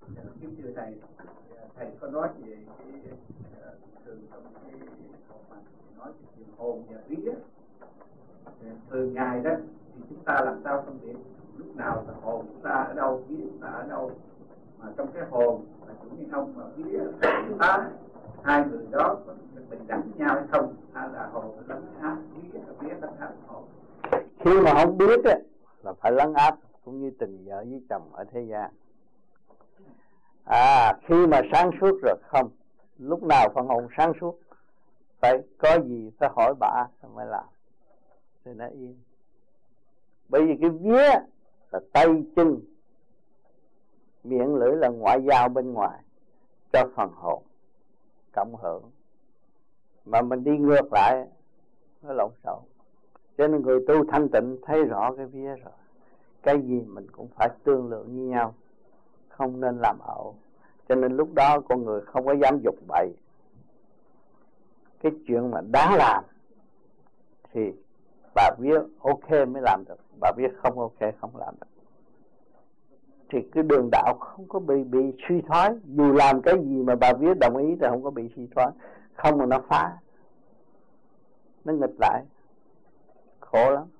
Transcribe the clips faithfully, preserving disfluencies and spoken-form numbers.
Kính thưa thầy, thầy có nói về cái thường trong cái học mà nói về chuyện hồn và vía. Thường ngày đó thì chúng ta làm sao phân biệt lúc nào là hồn chúng ta ở đâu, vía chúng ta ở đâu, mà trong cái hồn là chủ nhân ông mà vía là chúng ta, hai người đó có bình đẳng với nhau hay không, hay là hồn lấn áp vía, vía lấn áp hồn? Khi mà không biết á là phải lấn áp, cũng như tình vợ với chồng ở thế gian. À, khi mà sáng suốt rồi không, lúc nào phần hồn sáng suốt, phải có gì phải hỏi bà mới làm, thì nó yên. Bởi vì cái vía là tay chân, miệng lưỡi là ngoại giao bên ngoài cho phần hồn cộng hưởng, mà mình đi ngược lại nó lộn xộn. Cho nên người tu thanh tịnh thấy rõ cái vía rồi, cái gì mình cũng phải tương lượng như nhau, không nên làm ẩu. Cho nên lúc đó con người không có dám dục bậy. Cái chuyện mà đáng làm thì bà vía ok mới làm được, bà vía không ok không làm được. Thì cái đường đạo không có bị bị suy thoái. Dù làm cái gì mà bà vía đồng ý thì không có bị suy thoái. Không mà nó phá, nó nghịch lại, khổ lắm.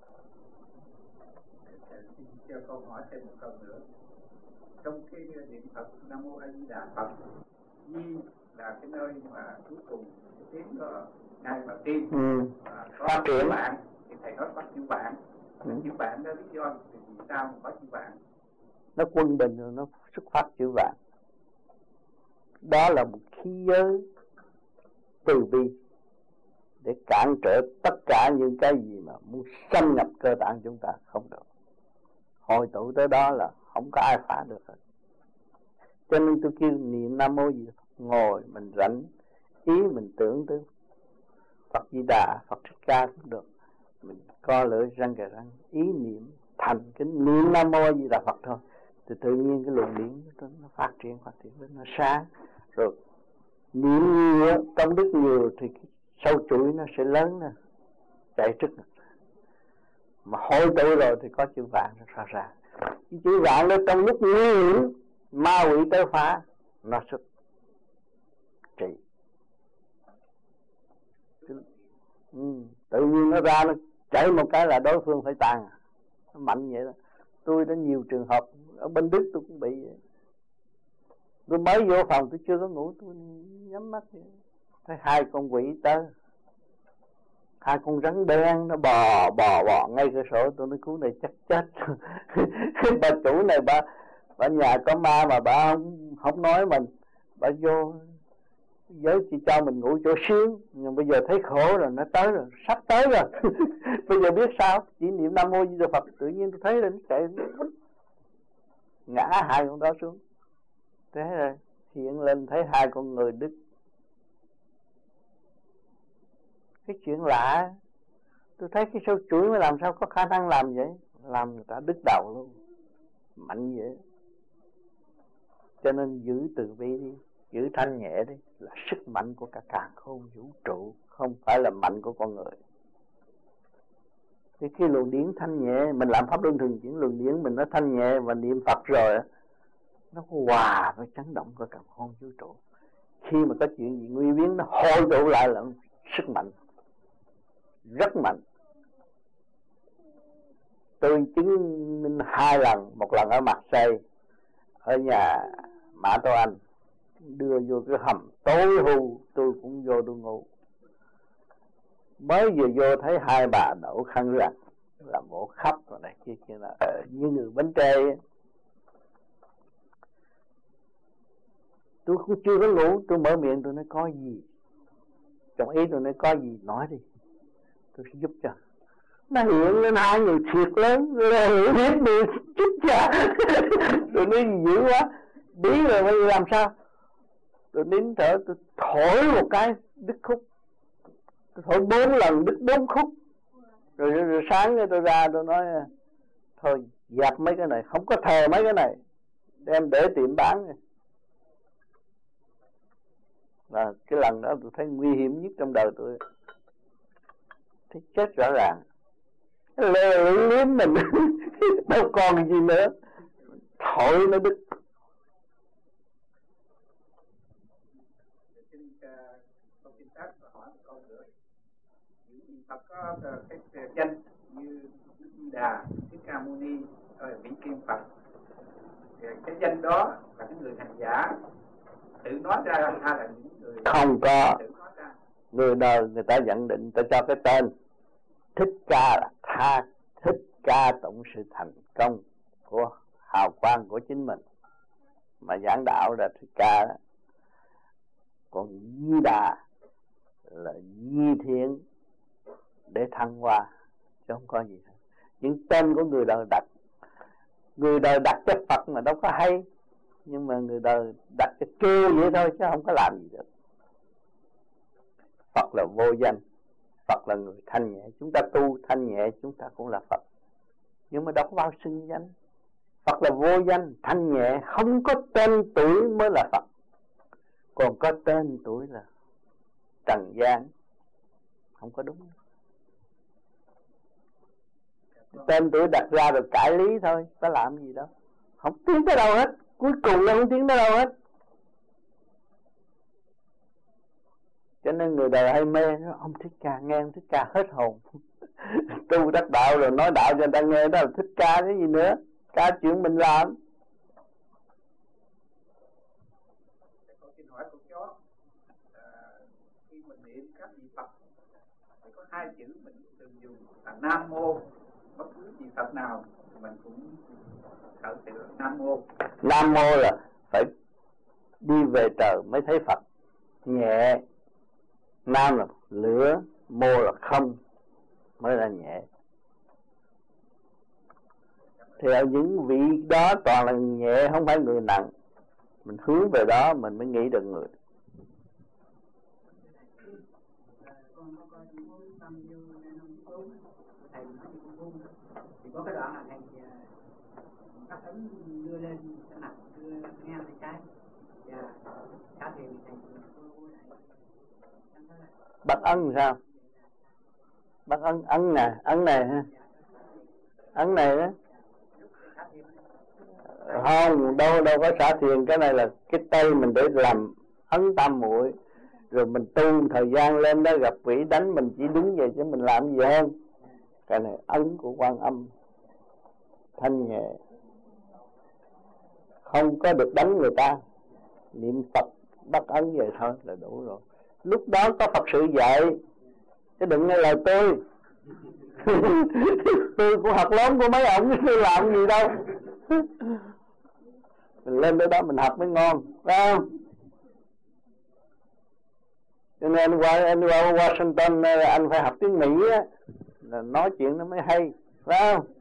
Xin cho câu hỏi thêm một câu nữa. Trong cái niệm Phật Nam Mô A Di Đà Phật, Di là cái nơi mà cuối cùng cái tiếng đó ngay mà tim, ừ. có chữ bạn thì thầy nói có chữ bạn, ừ. chữ bạn đó lý do thì vì sao mà có chữ bạn? Nó quân bình rồi nó xuất phát chữ bạn. Đó là một khí giới từ bi để cản trở tất cả những cái gì mà muốn xâm nhập cơ tạng chúng ta không được. Hội tụ tới đó là không có ai phá được hết. Cho nên tôi kêu niệm Nam Mô gì, ngồi mình rảnh, ý mình tưởng tới Phật Di Đà, Phật Thích Ca cũng được. Mình co lưỡi răng kề răng, ý niệm thành cái niệm Nam Mô Di Đà Phật thôi, thì tự nhiên cái luồng điển nó phát triển, phát triển lên, nó sáng. Rồi niệm nhiều, công đức nhiều thì cái sâu chuỗi nó sẽ lớn nè, chạy trước nè. Mà hội tụ rồi thì có chữ vạn nó ra ra. Cái chữ vạn nó trong lúc nguy hiểm, ma quỷ tới phá, nó xuất trị. Ừ, tự nhiên nó ra, nó chảy một cái là đối phương phải tàn. Nó mạnh vậy đó. Tôi đã nhiều trường hợp ở bên Đức tôi cũng bị vậy. Tôi mới vô phòng tôi chưa có ngủ, tôi nhắm mắt vậy, thấy hai con quỷ tới, hai con rắn đen nó bò bò bò ngay cửa sổ. Tôi nói cứu này chắc chết. Bà chủ này bà bà nhà có ma mà bà không không nói mình, bà vô giới chỉ cho mình ngủ chỗ xíu, nhưng bây giờ thấy khổ rồi, nó tới rồi, sắp tới rồi. Bây giờ biết sao, chỉ niệm Nam Mô Di Đà Phật, tự nhiên tôi thấy là nó chạy, ngã hai con đó xuống. Thế rồi hiện lên thấy hai con người Đức. Cái chuyện lạ, tôi thấy cái sâu chuỗi mà làm sao có khả năng làm vậy, làm người ta đứt đầu luôn, mạnh vậy. Cho nên giữ từ bi đi, giữ thanh nhẹ đi, là sức mạnh của cả càn khôn vũ trụ, không phải là mạnh của con người. Thì khi luồng điển thanh nhẹ, mình làm pháp luân thường chuyển, luồng điển mình nó thanh nhẹ và niệm Phật rồi, nó hòa với chấn động của càn khôn vũ trụ. Khi mà có chuyện gì nguy biến, nó hội tụ lại là sức mạnh, rất mạnh. Tôi chứng minh hai lần, một lần ở Marseille, ở nhà Mã Tô Anh, đưa vô cái hầm tối hù, tôi cũng vô tôi ngủ. Mới vừa vô thấy hai bà đổ khăn rằn, là bộ khóc rồi này kia kia là uh, như người bánh tre. Tôi cũng chưa có ngủ, tôi mở miệng tôi nói có gì, trong ý tôi nói có gì nói đi, tôi sẽ giúp cho. Nó hiện lên hai người thiệt lớn, hiểu biết đi, chút cha. Tôi nói dữ quá, bí rồi bây giờ làm sao? Tôi nín thở, tôi thổi một cái đứt khúc, tôi thổi bốn lần đứt bốn khúc. Rồi, rồi, rồi sáng tôi ra tôi nói thôi dẹp mấy cái này, không có thờ mấy cái này, đem để tiệm bán. Và cái lần đó tôi thấy nguy hiểm nhất trong đời tôi, thấy chết rõ ràng, lê liếm mình. Đâu còn gì nữa, thổi nó đứt. khác hỏi một câu nữa. Những Phật có cái, cái danh như Di Đà, Thích Ca Mâu Ni, rồi Vĩ Kim Phật. Cái danh đó là cái người hành giả tự nói ra hay là những người không có tự nói ra? Người đời người ta nhận định, người ta cho cái tên Thích Ca là tha Thích Ca tụng sự thành công của hào quang của chính mình mà giảng đạo là Thích Ca đó. Còn Di Đà là di thiện để thăng hoa, chứ không có gì hết. Những tên của người đời đặt, người đời đặt cho Phật mà đâu có hay, nhưng mà người đời đặt cho kêu vậy thôi chứ không có làm gì được. Phật là vô danh, Phật là người thanh nhẹ. Chúng ta tu thanh nhẹ chúng ta cũng là Phật, nhưng mà đâu có bao xưng danh. Phật là vô danh, thanh nhẹ, không có tên tuổi mới là Phật. Còn có tên tuổi là trần gian, không có đúng. Tên tuổi đặt ra rồi cải lý thôi, có làm gì đâu, không tiến tới đâu hết. Cuối cùng là không tiến tới đâu hết. Cho nên người đời hay mê, ông Thích Ca, nghe ông Thích Ca hết hồn. Tu đắc đạo rồi nói đạo cho người ta nghe, đó là Thích Ca cái gì nữa, ca chuyện mình làm. Xin hỏi cô chó, à, khi mình niệm các vị Phật thì có hai chữ mình thường dùng là Nam Mô. Bất cứ vị Phật nào mình cũng khởi sự Nam Mô. Nam Mô là phải đi về trời mới thấy Phật. Nhẹ, Nam là lửa, Mô là không mới là nhẹ. Theo những vị đó toàn là nhẹ, không phải người nặng. Mình hướng về đó mình mới nghĩ được người. Thì có cái đoạn là thầy phát ấn đưa lên cái mặt, đưa nghe tay trái và trả tiền thầy bắt ấn sao? Bắt ấn ấn nè, ấn này ha, ấn này đó. Không, đâu đâu có xả thiền. Cái này là cái tay mình để làm ấn tam muội. Rồi mình tu thời gian lên đó gặp quỷ đánh mình chỉ đứng vậy chứ mình làm gì hơn. Cái này ấn của Quan Âm, thanh nhẹ, không có được đánh người ta. Niệm Phật bắt ấn vậy thôi là đủ rồi. Lúc đó có Phật sự dạy, chứ đừng nghe lời tôi. Tôi cũng học lớn của mấy ông, tôi làm gì đâu. Mình lên tới đó mình học mới ngon, phải không? Cho nên qua, anh qua Washington anh phải học tiếng Mỹ á, là nói chuyện nó mới hay, phải không?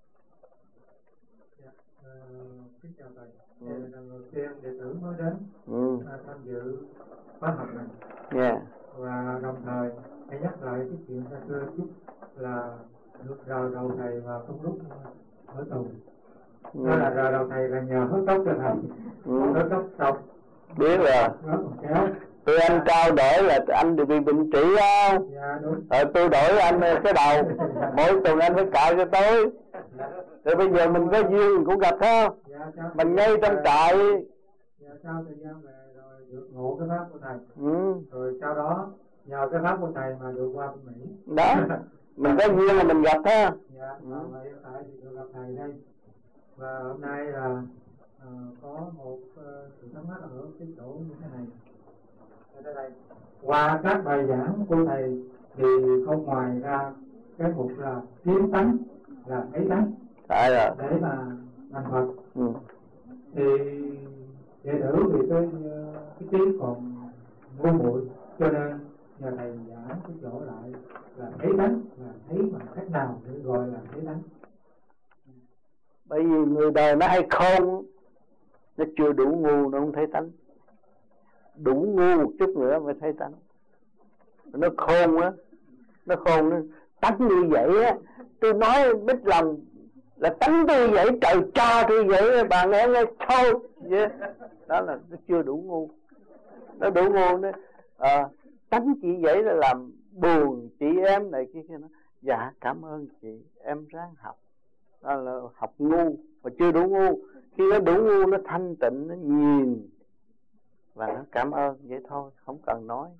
Kính chào thầy, thầy là lần đầu tiên đệ tử mới đến ừ. tham dự khóa học này. Yeah. Và đồng thời hãy nhắc lại cái chuyện xa xưa chút là được rờ đầu thầy và không lúc ở tù. ừ. Đó là rờ đầu thầy là nhờ hớt tóc cho thầy, ừ. hớt tóc xong biết rồi. Tôi anh trao đổi là anh được bị bệnh trĩ không? Dạ đúng. Rồi tôi đổi anh cái đầu, mỗi tuần anh phải cạo cho tôi. Rồi bây giờ mình có duyên mình cũng gặp không? Dạ, mình ngay trong trại. Dạ, sau thời gian về rồi được ngộ cái pháp của thầy. ừ. Rồi sau đó nhờ cái pháp của thầy mà được qua bên Mỹ. Đó, mình có duyên là mình gặp ha. Dạ, ừ. Và hiện tại thì được gặp thầy đây. Và hôm nay là uh, có một uh, sự thắc mắc ở cái chỗ như thế này. Ở đây, qua các bài giảng của thầy thì không ngoài ra cái mục là kiến tánh, là thấy tánh để mà thành Phật. ừ. Thì đệ tử thì cái cái trí còn ngu muội, cho nên nhờ thầy giảng cái chỗ lại là thấy tánh, là thấy bằng cách nào để gọi là thấy tánh. Bởi vì người đời nó hay khôn, nó chưa đủ ngu nó không thấy tánh. Đủ ngu một chút nữa mới thấy tánh. Nó khôn á, nó khôn nó tánh như vậy á. Tôi nói biết lòng là tánh tôi vậy, trời cho tôi vậy, bà nghe nghe thôi. Yeah. Đó là nó chưa đủ ngu. Nó đủ ngu nữa. À, tánh chị vậy là làm buồn chị em này kia kia nó. Dạ cảm ơn chị, em ráng học. Đó là học ngu mà chưa đủ ngu. Khi nó đủ ngu nó thanh tịnh, nó nhìn và nó cảm ơn vậy thôi, không cần nói.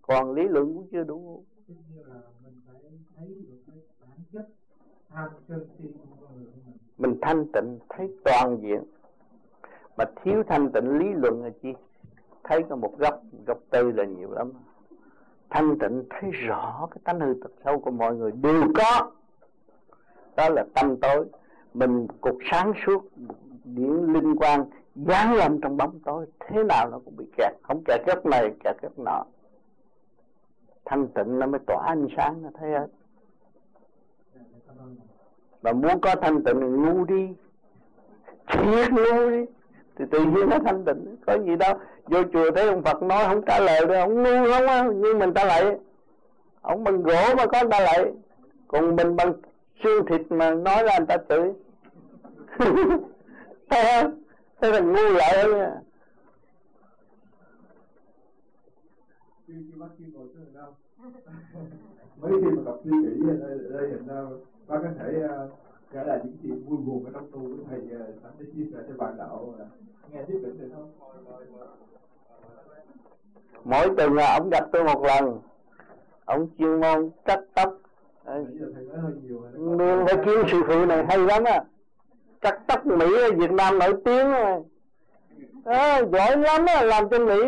còn lý luận cũng chưa đủ. Như là mình phải thấy được cái bản chất tham sân si của con người của mình. Mình thanh tịnh thấy toàn diện, mà thiếu thanh tịnh lý luận là chi? Thấy có một góc, góc tư là nhiều lắm. Thanh tịnh thấy rõ cái tánh hư tật xấu của mọi người đều có. Đó là tâm tối. Mình cục sáng suốt, điện linh quang giáng lâm trong bóng tối, thế nào nó cũng bị kẹt, không kẹt góc này, kẹt góc nọ. Thanh tịnh nó mới tỏa ánh sáng, nó thấy hết. Và muốn có thanh tịnh thì ngu đi, thiệt ngu đi, thì tự nhiên nó thanh tịnh. Có gì đâu, vô chùa thấy ông Phật nói không trả lời được, ông ngu không á, nhưng mình ta lại. Ông bằng gỗ mà có người ta lại, còn mình bằng xương thịt mà nói ra người ta chửi. Thấy không? Thế là ngu lại đó. Khi khi bác khi ngồi xuống đâu mấy khi mà gặp suy nghĩ ở đây hiện ra bác có thể kể lại những chuyện vui buồn ở trong tu của thầy sẵn để chia sẻ cho bạn đạo nghe tiếp được được không? Mỗi tuần là ông gặp tôi một lần, ông chuyên môn cắt tóc. Nên phải kiếm sư phụ này hay lắm á, cắt tóc Mỹ ở Việt Nam nổi tiếng rồi. À, giỏi lắm á, làm cho Mỹ.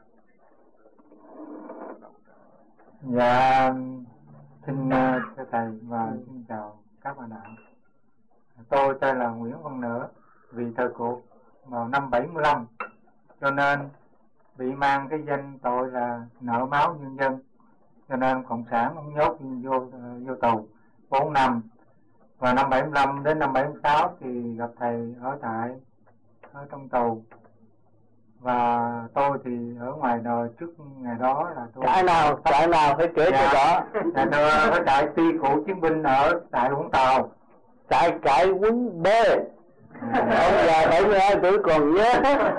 Dạ, xin uh, thưa thầy và xin chào các bạn đạo. Tôi tên là Nguyễn Văn Nửa, vì thời cuộc vào năm bảy mươi lăm, cho nên bị mang cái danh tội là nợ máu nhân dân, cho nên cộng sản ông nhốt vô uh, vô tù bốn năm. Và năm bảy mươi lăm đến năm bảy mươi sáu thì gặp thầy ở tại ở trong tù. Và tôi thì ở ngoài đời trước ngày đó là tôi trại nào trại nào phải kể cho rõ. Dạ tôi ở trại ti cựu chiến binh ở trại Vũng Tàu, trại trại quấn B. Ông già bảy mươi hai tuổi còn nhớ.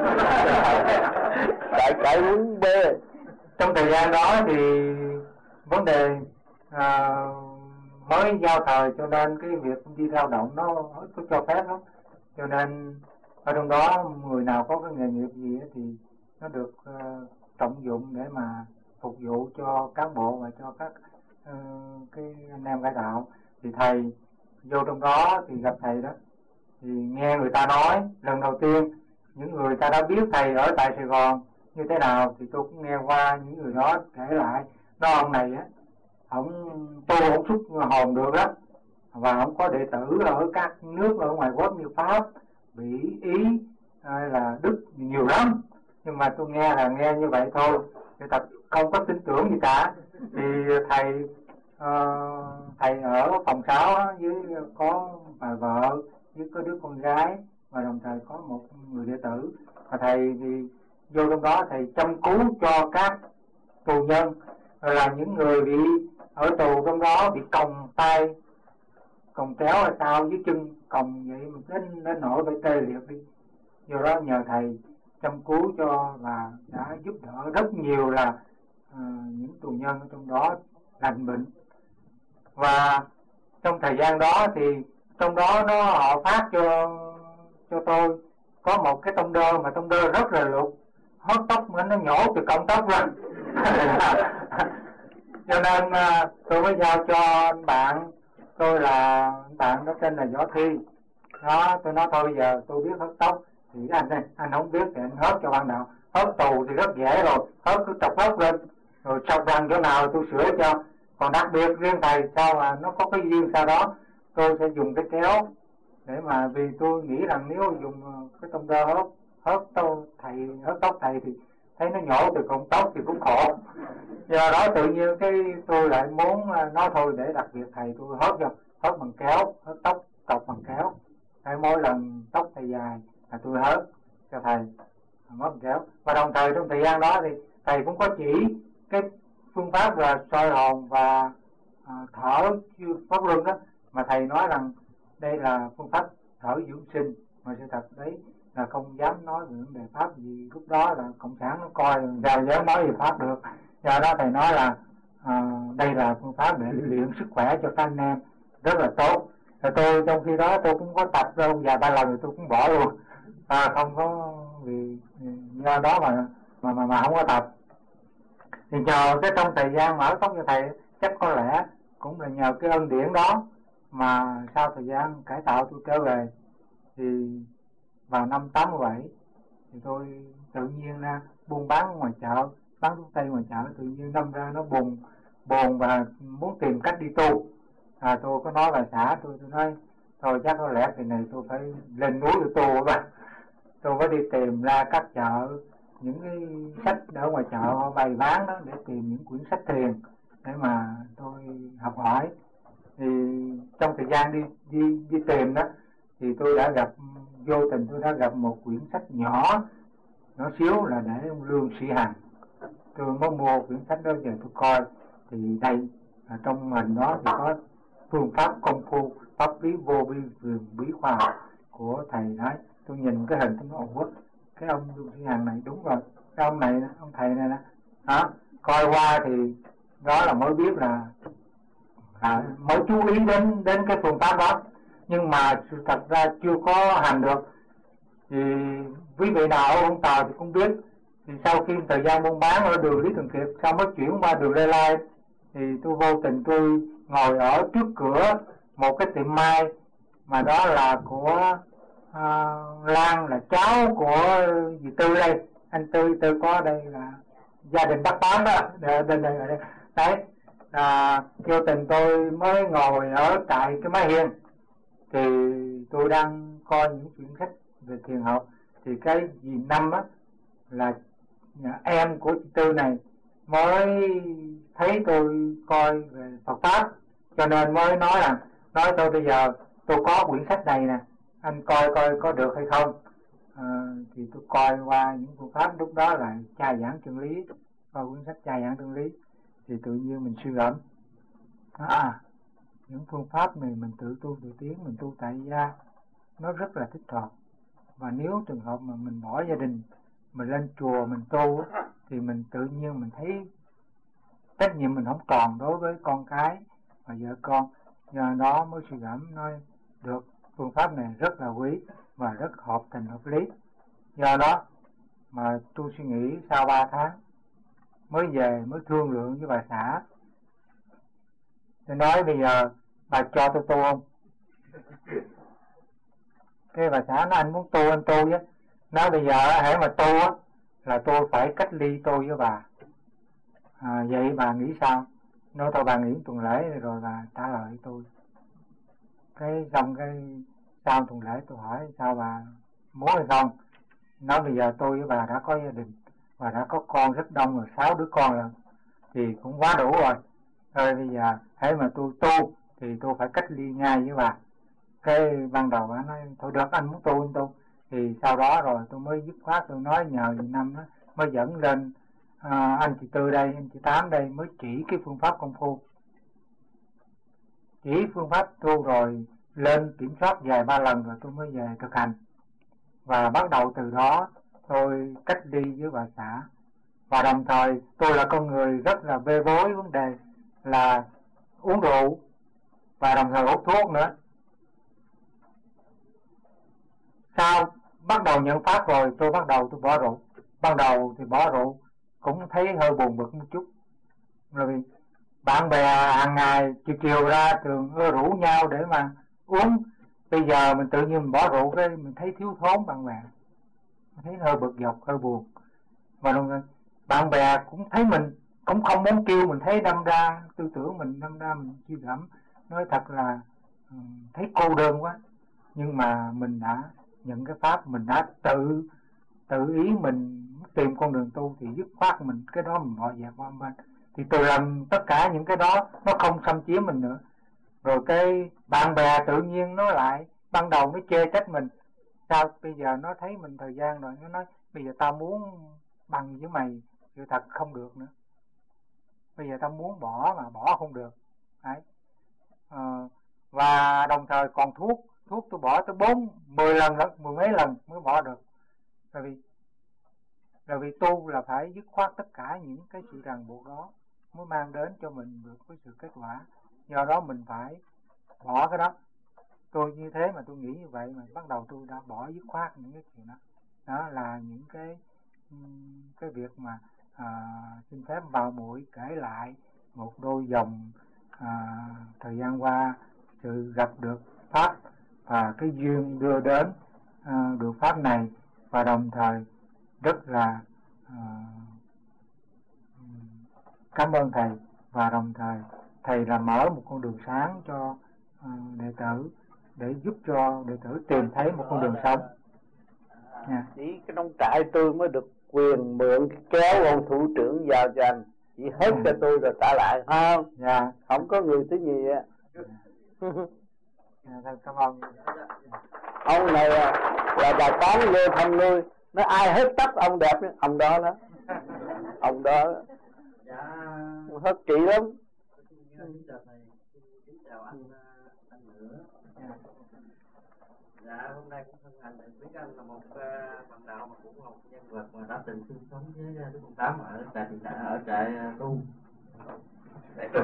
Trại trại quấn B. Trong thời gian đó thì vấn đề à, mới giao thời, cho nên cái việc đi lao động nó có cho phép lắm, cho nên ở trong đó người nào có cái nghề nghiệp gì thì nó được uh, trọng dụng để mà phục vụ cho cán bộ và cho các uh, cái anh em cải tạo. Thì thầy vô trong đó thì gặp thầy đó, thì nghe người ta nói lần đầu tiên, những người ta đã biết thầy ở tại Sài Gòn như thế nào thì tôi cũng nghe qua những người đó kể lại. Đó, ông này á, ông tu ông xuất hồn được đó, và ông có đệ tử ở các nước ở ngoài quốc như Pháp, Bỉ, Ý hay là Đức nhiều lắm. Nhưng mà tôi nghe là nghe như vậy thôi, thì thật không có tin tưởng gì cả. Thì thầy uh, thầy ở phòng sáu với có bà vợ với có đứa con gái, và đồng thời có một người đệ tử. Và thầy thì vô trong đó thầy chăm cứu cho các tù nhân, rồi là những người bị ở tù trong đó bị còng tay, còng kéo hay sao dưới chân, còng vậy mình đến đến nỗi phải tê liệt đi. Do đó nhờ thầy chăm cứu cho và đã giúp đỡ rất nhiều là uh, những tù nhân ở trong đó lành bệnh. Và trong thời gian đó thì trong đó nó họ phát cho cho tôi có một cái tông đơ, mà tông đơ rất là lục, hót tóc mà nó nhổ từ cọng tóc ra. Cho nên uh, tôi mới giao cho anh bạn tôi, là anh bạn đó tên là Võ Thi đó. Tôi nói thôi bây giờ tôi biết hớt tóc thì anh đây anh không biết thì anh hớt cho ban đầu. Hớt tù thì rất dễ rồi, hớt cứ chọc hớt lên rồi sọc răng chỗ nào tôi sửa cho. Còn đặc biệt riêng thầy sao mà nó có cái duyên sau đó tôi sẽ dùng cái kéo để mà, vì tôi nghĩ rằng nếu dùng cái tông đơ hớt hớt tóc thầy hớt tóc thầy thì thấy nó nhổ từ cọng tóc thì cũng khổ. Do đó tự nhiên cái tôi lại muốn nói thôi để đặc biệt thầy tôi hớt cho, hớt bằng kéo, hớt tóc cọc bằng kéo. Hay mỗi lần tóc thầy dài là tôi hớt cho thầy mất kéo. Và đồng thời trong thời gian đó thì thầy cũng có chỉ cái phương pháp là soi hồn và à, thở pháp luân đó, mà thầy nói rằng đây là phương pháp thở dưỡng sinh, mà sự thật đấy là không dám nói về vấn đề pháp gì. Lúc đó là cộng sản nó coi sao dám nói về pháp được. Do đó thầy nói là à, đây là phương pháp để luyện sức khỏe cho các anh em rất là tốt. Rồi tôi trong khi đó tôi cũng có tập đâu vài ba lần rồi tôi cũng bỏ luôn, à, không có vì do đó mà mà mà, mà không có tập. Thì nhờ cái trong thời gian mở tóc cho thầy, chắc có lẽ cũng là nhờ cái ân điển đó mà sau thời gian cải tạo tôi trở về. Thì vào năm tám mươi bảy thì tôi tự nhiên ra buôn bán ngoài chợ, bán thuốc tây ngoài chợ, tự nhiên đâm ra nó buồn buồn và muốn tìm cách đi tu. À, tôi có nói bà xã tôi, tôi nói thôi chắc có lẽ kỳ này tôi phải lên núi để tu bà. Tôi mới đi tìm ra các chợ, những cái sách ở ngoài chợ họ bày bán đó, để tìm những quyển sách thiền để mà tôi học hỏi. Thì trong thời gian đi đi đi tìm đó thì tôi đã gặp, vô tình tôi đã gặp một quyển sách nhỏ nhỏ xíu là để ông Lương Sĩ Hằng. Tôi mới mua quyển sách đó về tôi coi. Thì đây ở trong hình đó thì có phương pháp công phu pháp lý vô vi vườn bí khoa học của thầy đấy. Tôi nhìn cái hình tôi nói ủa, cái ông Lương Sĩ Hằng này đúng rồi, cái ông này, ông thầy này nè. Đó, coi qua thì đó là mới biết là à, mới chú ý đến đến cái phương pháp đó, nhưng mà sự thật ra chưa có hành được. Thì quý vị nào ở Vũng Tàu thì cũng biết, thì sau khi thời gian buôn bán ở đường Lý Thường Kiệt sau mới chuyển qua đường Lê Lai, thì tôi vô tình tôi ngồi ở trước cửa một cái tiệm mai mà đó là của à, Lan, là cháu của dì Tư đây, anh Tư Tư có đây là gia đình bác bán đó, đây đây đây, đây. Đấy, à, vô tình tôi mới ngồi ở tại cái mái hiên, thì tôi đang coi những quyển sách về thiền học. Thì cái dì Năm á là em của chị Tư này mới thấy tôi coi về Phật pháp, cho nên mới nói là nói tôi bây giờ tôi có quyển sách này nè, anh coi coi có được hay không. À, thì tôi coi qua những phương pháp, lúc đó là Cha Giảng Chân Lý, coi quyển sách Cha Giảng Chân Lý thì tự nhiên mình suy gẫm, à những phương pháp này mình tự tu tự tiến, mình tu tại gia nó rất là thích hợp. Và nếu trường hợp mà mình bỏ gia đình mình lên chùa mình tu thì mình tự nhiên mình thấy trách nhiệm mình không còn đối với con cái và vợ con. Nhờ đó mới suy gẫm nói được phương pháp này rất là quý và rất hợp tình hợp lý. Do đó mà tôi suy nghĩ sau ba tháng mới về mới thương lượng với bà xã. Tôi nói bây giờ bà cho tôi tu không? Cái bà xã nói anh muốn tu anh tu chứ. Nói bây giờ hãy mà tu á là tôi phải cách ly tôi với bà. À, vậy bà nghĩ sao? Nói thôi bà nghỉ tuần lễ rồi bà trả lời tôi. Cái xong cái sau tuần lễ tôi hỏi sao bà muốn hay không? Nói bây giờ tôi với bà đã có gia đình và đã có con rất đông rồi, sáu đứa con rồi thì cũng quá đủ rồi. Thôi bây giờ hãy mà tôi tu thì tôi phải cách ly ngay với bà. Cái ban đầu bà nói thôi được anh muốn tu anh tu. Thì sau đó rồi tôi mới dứt khoát tôi nói nhờ dì Năm đó, mới dẫn lên à, anh chị Tư đây, anh chị Tám đây mới chỉ cái phương pháp công phu. Chỉ phương pháp tu rồi lên kiểm soát vài ba lần rồi tôi mới về thực hành. Và bắt đầu từ đó tôi cách ly với bà xã. Và đồng thời tôi là con người rất là bê bối vấn đề là uống rượu và đồng thời hút thuốc nữa. Sau bắt đầu nhận pháp rồi tôi bắt đầu tôi bỏ rượu. Ban đầu thì bỏ rượu cũng thấy hơi buồn bực một chút. Rồi bạn bè hàng ngày chiều chiều ra thường rủ nhau để mà uống. Bây giờ mình tự nhiên mình bỏ rượu cái mình thấy thiếu thốn bạn bè, mình thấy hơi bực dọc, hơi buồn. Và đồng bạn bè cũng thấy mình cũng không muốn kêu, mình thấy đâm ra tư tưởng mình đâm ra mình suy gẫm, nói thật là um, thấy cô đơn quá. Nhưng mà mình đã nhận cái pháp, mình đã tự tự ý mình tìm con đường tu thì dứt khoát mình cái đó mình bỏ dẹp qua bên. Thì từ lần tất cả những cái đó nó không xâm chiếm mình nữa. Rồi cái bạn bè tự nhiên nó lại ban đầu nó chê trách mình. Sao bây giờ nó thấy mình thời gian rồi nó nói bây giờ tao muốn bằng với mày, sự thật không được nữa. Bây giờ tao muốn bỏ mà bỏ không được. Đấy. À, và đồng thời còn thuốc, thuốc tôi bỏ tới bốn, mười lần, mười mấy lần mới bỏ được. Tại vì Rồi vì tu là phải dứt khoát tất cả những cái sự ràng buộc đó mới mang đến cho mình được cái sự kết quả. Do đó mình phải bỏ cái đó. Tôi như thế mà tôi nghĩ như vậy mà bắt đầu tôi đã bỏ dứt khoát những cái chuyện đó. Đó là những cái cái việc mà à, xin phép vào buổi kể lại một đôi dòng à, thời gian qua sự gặp được pháp và cái duyên đưa đến à, được pháp này, và đồng thời rất là à, cảm ơn thầy, và đồng thời thầy là mở một con đường sáng cho à, đệ tử để giúp cho đệ tử tìm thấy một con đường sống. Yeah. Chỉ cái nông trại tôi mới được quyền mượn kéo ông thủ trưởng giao cho anh, chỉ hết yeah. cho tôi rồi trả lại, không? Yeah. Không có người thứ gì á. Yeah, cảm ơn. Ông này là bà tán vô thăm nuôi, nói ai hết tóc ông đẹp, ông đó đó, ông đó, hết kỹ lắm. Kính chào anh, anh nữa. Dạ, hôm nay cũng thân hành được biết anh là một uh, bạn đạo mà cũng một nhân vật mà đã từng sinh sống với Đức Công Tám ở trại thị trại ở trại uh, tu. Tôi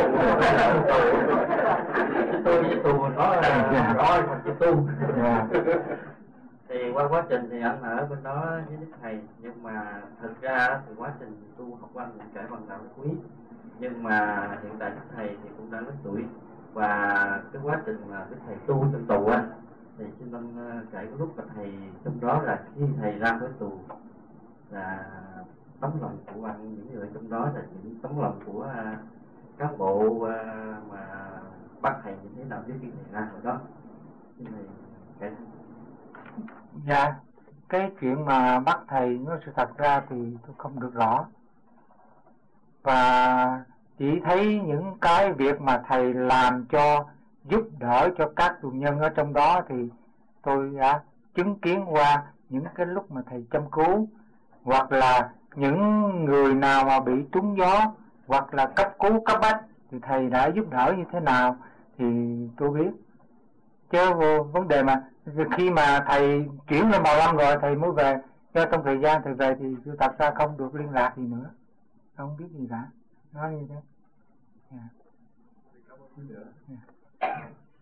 với tu mà có rồi mà chỉ tu. Thì qua quá trình thì anh ở bên đó với Đức Thầy, nhưng mà thực ra thì quá trình tu học của anh cũng trải bằng đạo quý, nhưng mà hiện tại Đức Thầy thì cũng đã lớn tuổi, và cái quá trình mà Đức Thầy tu trong tù á, thì xin anh kể cái lúc mà thầy trong đó là khi thầy ra khỏi tù là tấm lòng của anh, những người trong đó là những tấm lòng của uh, cán bộ uh, mà bắt thầy như thế nào trước khi thầy ra khỏi đó, xin thầy kể. Dạ, cái chuyện mà bắt thầy nó sự thật ra thì tôi không được rõ, và chỉ thấy những cái việc mà thầy làm cho giúp đỡ cho các tù nhân ở trong đó thì tôi đã chứng kiến qua những cái lúc mà thầy chăm cứu, hoặc là những người nào mà bị trúng gió hoặc là cấp cứu cấp bách thì thầy đã giúp đỡ như thế nào thì tôi biết. Chứ vấn đề mà khi mà thầy chuyển lên Màu Lâm rồi thầy mới về, cho trong thời gian thầy về thì tôi thật ra không được liên lạc gì nữa, không biết gì cả, nói như thế. Yeah. Yeah.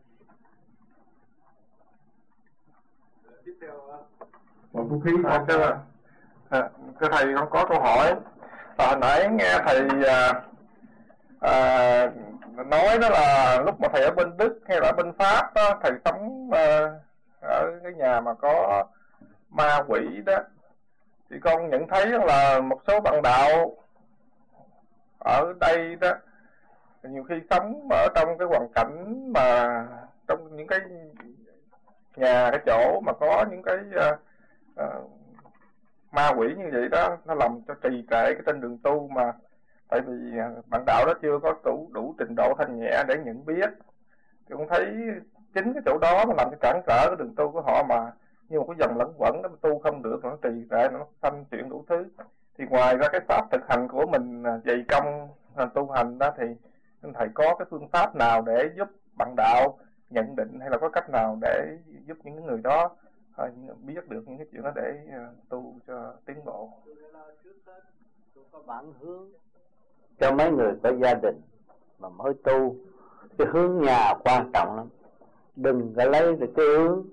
Một phú khí không chứ. À, thưa thầy, con có câu hỏi. À, hồi nãy nghe thầy à, à, nói đó là lúc mà thầy ở bên Đức hay là ở bên Pháp đó, thầy sống à, ở cái nhà mà có ma quỷ đó, thì con nhận thấy là một số bạn đạo ở đây đó nhiều khi sống ở trong cái hoàn cảnh mà trong những cái nhà, cái chỗ mà có những cái uh, uh, ma quỷ như vậy đó, nó làm cho trì trệ cái trên đường tu, mà tại vì bạn đạo đó chưa có đủ đủ trình độ thanh nhẹ để nhận biết, thì con thấy chính cái chỗ đó nó làm cho cản trở cái đường tu của họ, mà như một cái dòng lẫn quẩn, nó tu không được, nó trì trệ, nó sanh chuyện đủ thứ. Thì ngoài ra cái pháp thực hành của mình dày công tu hành đó, thì thầy có cái phương pháp nào để giúp bạn đạo nhận định, hay là có cách nào để giúp những người đó biết được những cái chuyện đó để tu cho tiến bộ? Tôi có bản hướng cho mấy người có gia đình mà mới tu. Cái hướng nhà quan trọng lắm, đừng có lấy được cái hướng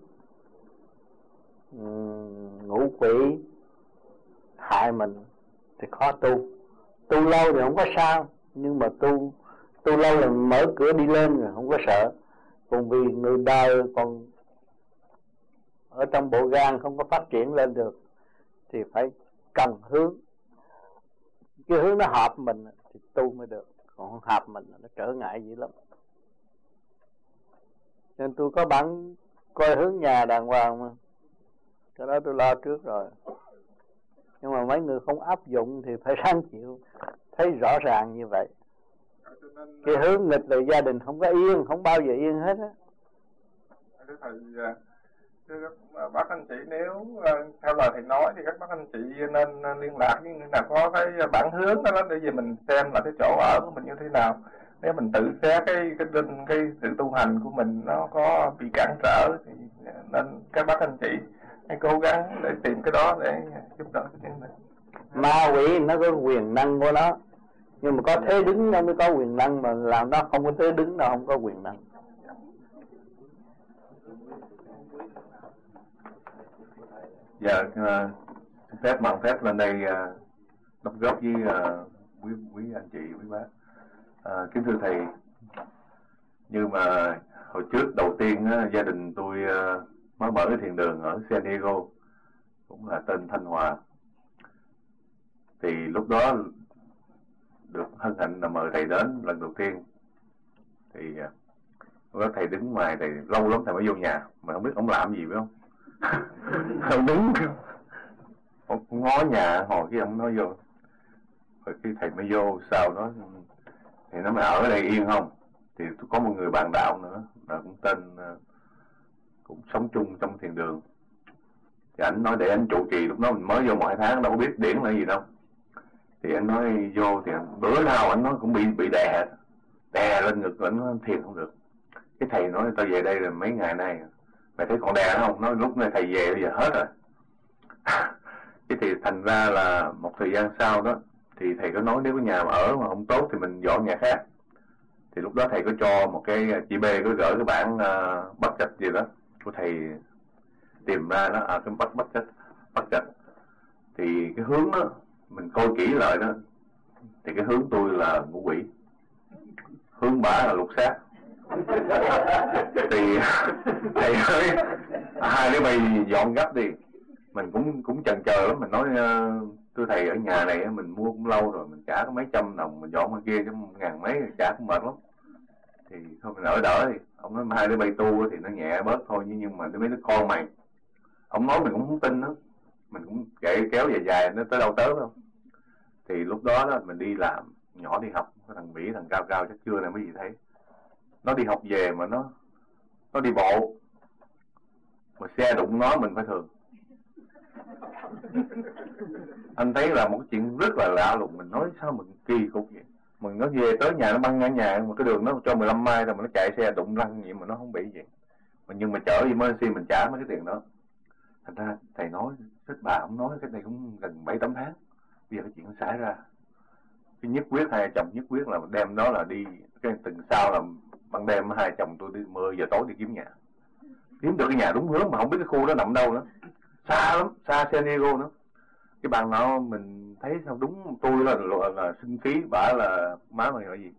um, ngũ quỷ hại mình thì khó tu. Tu lâu thì không có sao, nhưng mà tu tu lâu là mở cửa đi lên rồi không có sợ. Còn vì người đời còn ở trong bộ gan không có phát triển lên được thì phải cần hướng, cái hướng nó hợp mình thì tu mới được, còn không hợp mình nó trở ngại dữ lắm. Nên tôi có bản coi hướng nhà đàng hoàng mà, cái đó tôi lo trước rồi. Nhưng mà mấy người không áp dụng thì phải ráng chịu, thấy rõ ràng như vậy. Cái hướng nghịch về gia đình không có yên, không bao giờ yên hết á. Thưa thầy, thưa các bác anh chị, nếu theo lời thầy nói thì các bác anh chị nên liên lạc với người nào có cái bản hướng đó để về mình xem là cái chỗ ở của mình như thế nào. Nếu mình tự xét cái cái cái, cái sự tu hành của mình nó có bị cản trở thì nên các bác anh chị hãy cố gắng để tìm cái đó để giúp đỡ cái chuyện này. Ma quỷ nó có quyền năng của nó, nhưng mà có thế đứng nó mới có quyền năng, mà làm nó không có thế đứng nó không có quyền năng. Dạ, uh, phép bằng phép lên đây uh, đóng góp với uh, quý quý anh chị, quý bác. À, kính thưa thầy, như mà hồi trước đầu tiên á, gia đình tôi uh, mới mở cái thiền đường ở San Diego, cũng là tên Thanh Hòa. Thì lúc đó được hân hạnh là mời thầy đến lần đầu tiên. Thì uh, lúc đó thầy đứng ngoài, thầy lâu lắm thầy mới vô nhà, mà không biết ông làm gì phải không. Ông đứng ông ngó nhà hồi cái ông nói vô, rồi khi thầy mới vô sau đó thì nó mới ở đây yên không. Thì có một người bạn đạo nữa là cũng tên cũng sống chung trong thiền đường, thì anh nói để anh trụ trì. Lúc đó mình mới vô một hai tháng đâu có biết điển là gì đâu, thì anh nói vô thì bữa nào anh nói cũng bị bị đè đè lên ngực, anh nói thiền không được. Cái thầy nói tao về đây là mấy ngày nay mày thấy còn đè không? Nói lúc này thầy về bây giờ hết rồi. Cái thì thành ra là một thời gian sau đó thì thầy có nói nếu cái nhà mà ở mà không tốt thì mình dọn nhà khác. Thì lúc đó thầy có cho một cái chị B có gửi cái bản uh, bắt chạch gì đó của thầy tìm ra đó, à cái bắt bắt chạch bắt chạch thì cái hướng đó mình coi kỹ lại đó thì cái hướng tôi là ngũ quỷ, hướng bả là lục sát. Thì thầy nói hai đứa bay dọn gấp đi. Mình cũng cũng chần chờ lắm, mình nói uh, thưa thầy ở nhà này mình mua cũng lâu rồi, mình trả có mấy trăm đồng, mình dọn bên kia chứ ngàn mấy trả cũng mệt lắm. Thì thôi mình ở đỡ đi. Ông nói hai đứa bay tu thì nó nhẹ bớt thôi, nhưng mà mấy đứa con mày, ông nói mình cũng không tin đó, mình cũng kệ kéo dài dài nó tới đâu tới đâu. Thì lúc đó đó mình đi làm, nhỏ đi học, cái thằng Mỹ thằng cao cao chắc chưa này mấy gì thấy, nó đi học về mà nó nó đi bộ mà xe đụng nó mình phải thường. Anh thấy là một cái chuyện rất là lạ lùng, mình nói sao mình kỳ cục vậy. Mình nó về tới nhà nó băng ngang nhà, một cái đường nó cho mười lăm mai rồi mà nó chạy xe đụng lăn vậy mà nó không bị gì. Mà nhưng mà chở emergency mình trả mấy cái tiền đó. Thành ra thầy nói, thích bà ông nói cái này cũng gần bảy tám tháng. Bây giờ cái chuyện nó xảy ra. Cái nhất quyết hai chồng nhất quyết là đem đó là đi, cái từng sau là ban đêm hai chồng tôi đi mười giờ tối đi kiếm nhà. Kiếm được cái nhà đúng hướng mà không biết cái khu đó nằm đâu nữa. Xa lắm, xa San Diego nữa. Cái bạn nào mình thấy sao đúng tôi là là, là sinh khí, bả là má mày gọi gì.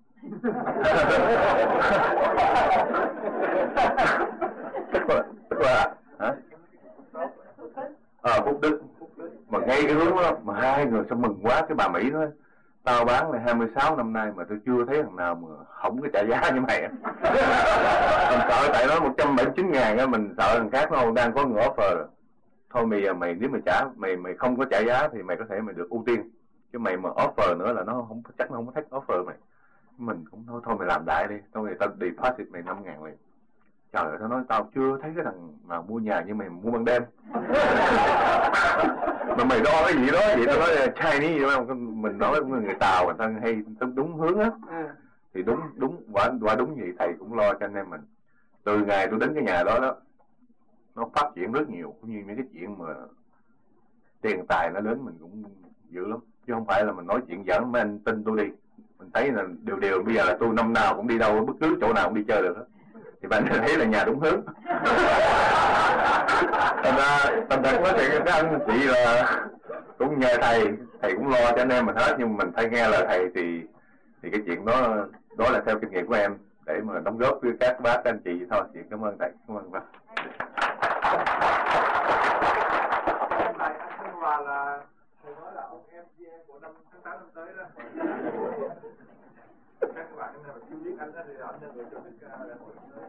tức là tức là hả? Ờ Phúc Đức. Mà ngay cái hướng đó mà hai người sao mừng quá. Cái bà Mỹ nói tao bán này hai mươi sáu năm nay mà tôi chưa thấy thằng nào mà không cái trả giá như mày. Mình sợ tại nó một trăm bảy mươi chín ngàn á, mình sợ thằng khác nó đang có người offer rồi. Thôi bây giờ mày nếu mày trả mày mày không có trả giá thì mày có thể mày được ưu tiên, chứ mày mà offer nữa là nó không chắc nó không có thích offer mày. Mình cũng thôi thôi mày làm đại đi, thôi mày tao deposit mày năm ngàn liền. Trời ơi, tao nói tao chưa thấy cái thằng nào mua nhà như mày mua ban đêm. Mà mày đo cái gì đó vậy, tao nói Chinese gì đó, mình nói người Tàu người ta hay đúng hướng á. Thì đúng đúng quả quả đúng vậy, thầy cũng lo cho anh em mình. Từ ngày tôi đến cái nhà đó đó, nó phát triển rất nhiều, cũng như những cái chuyện mà tiền tài nó đến mình cũng dữ lắm, chứ không phải là mình nói chuyện giỡn. Mấy anh tin tôi đi, mình thấy là điều điều bây giờ là tôi năm nào cũng đi đâu, bất cứ chỗ nào cũng đi chơi được đó. Thì bạn thấy là nhà đúng hướng. Thành ra thành ra nói chuyện các anh chị là cũng nhờ thầy, thầy cũng lo cho anh em mình hết, nhưng mà mình phải nghe lời thầy thì thì cái chuyện đó đó là theo kinh nghiệm của em để mà đóng góp với các bác các anh chị thôi. Chị cảm ơn thầy, cảm ơn bác. Và là thầy nói là ông em gi em của năm tháng tám năm tới đó. Các bạn nào chưa biết anh thì anh là người cho biết đại hội tới.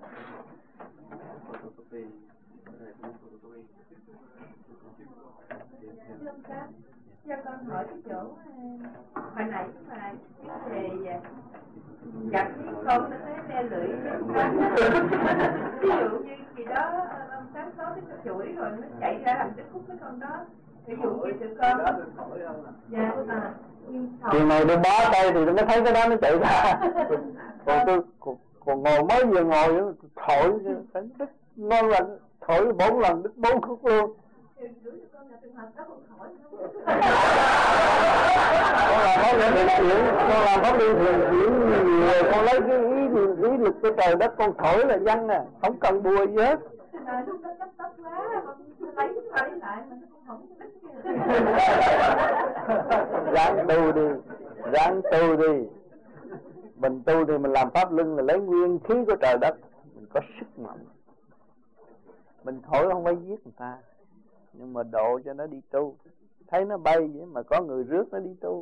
Cho con hỏi cái chỗ hồi nãy mà về gặp với con nó thấy le lưỡi. Ví dụ như gì đó ông sáng có cái chuỗi rồi nó chạy ra làm cái khúc cái con đó. Ví dụ như tụi con. Dạ à. Chuyện này tôi bó tay thì tôi mới thấy cái đó nó chạy ra. Còn tôi còn, còn ngồi mới vừa ngồi thổi đứt ngon lần, thổi bốn lần đứt bốn khúc luôn. Con làm pháp luân thường chuyển, con làm pháp luân thường chuyển nhiều, con lấy cái ý ý lực của trời đất con thổi là văn nè, không cần bùa gì hết. Lúc đó cấp tốc quá, con lấy lấy lại mà nó không không Ráng tu đi, ráng tu đi. Mình tu thì mình làm pháp luân là lấy nguyên khí của trời đất, mình có sức mạnh. Mình thổi không phải giết người ta, nhưng mà độ cho nó đi tu. Thấy nó bay vậy mà có người rước nó đi tu.